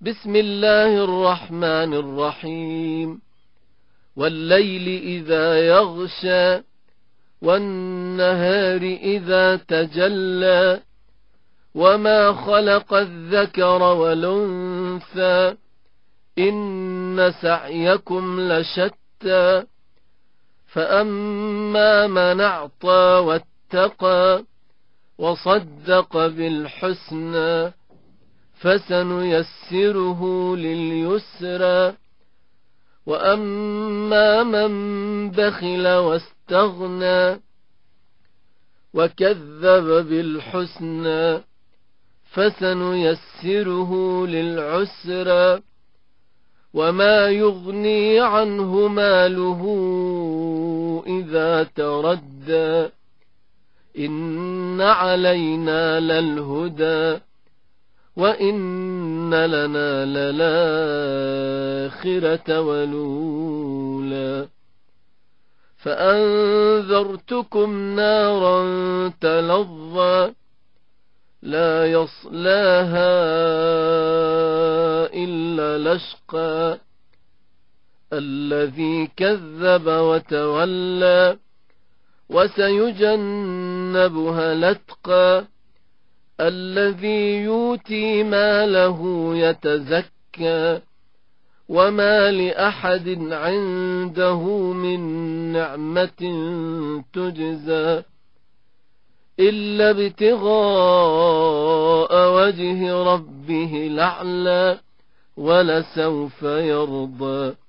بسم الله الرحمن الرحيم. والليل إذا يغشى والنهار إذا تجلى وما خلق الذكر والأنثى إن سعيكم لشتى فأما من أعطى واتقى وصدق بالحسنى فسنيسره لليسرى وأما من بخل واستغنى وكذب بالحسنى فسنيسره للعسرى وما يغني عنه ماله إذا تردى إن علينا للهدى وإن لنا للآخرة والأولى فأنذرتكم نارا تلظى لا يصلاها إلا الأشقى الذي كذب وتولى وسيجنبها الأتقى الذي يؤتي ماله يتزكى وما لأحد عنده من نعمة تجزى إلا ابتغاء وجه ربه الأعلى ولسوف يرضى